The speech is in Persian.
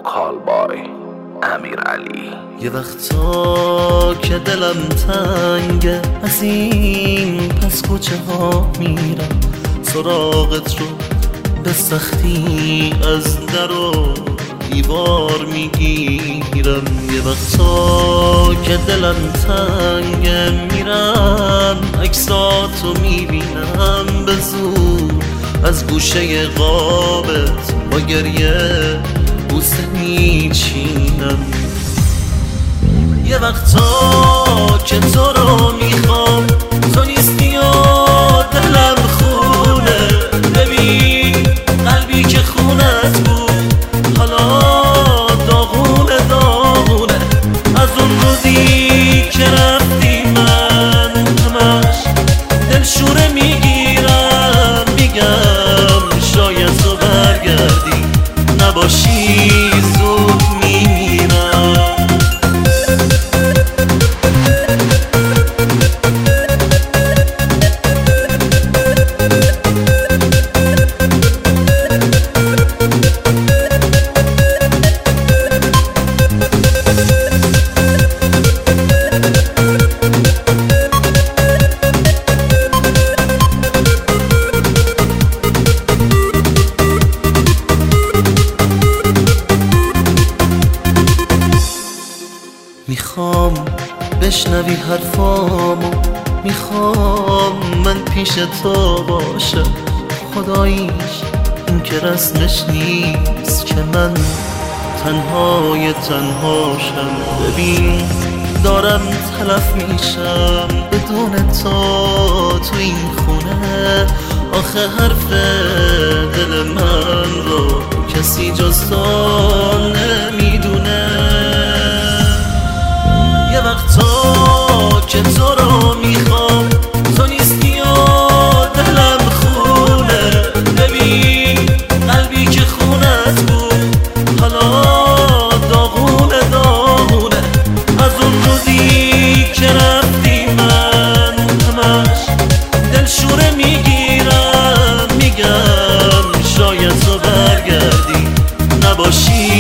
وکال بای امیرعلی. یه وقتا که دلم تنگه از این پس کوچه ها میرم سراغت رو به سختی از در و دیوار میگیرم. یه وقتا که دلم تنگه میرم عکساتو میبینم به زور از گوشه قابت با گریه بوسه میچینم. یه وقتا که تو رو میخوام تو نیستی و دلم خونه. ببین قلبی که خونت بود حالا داغونه داغونه. از اون روزی که رفتی من همش دلشوره میگیرم. میگم شاید تو برگردی نباشی زود میمیرم. میخوام بشنوی حرفامو، میخوام من پیش تو باشم. خداییش این که رسمش نیست که من تنهای تنهاشم. ببین دارم تلف میشم بدون تو این خونه. آخه حرف دل من رو کسی جز تو نمیدونه. یه وقتا که تو رو میخوام تو نیستی و دلم خونه. ببین قلبی که خونت بود حالا داغونه داغونه. از اون روزی که رفتی من همش دلشوره میگیرم. میگم شاید تو برگردی نباشی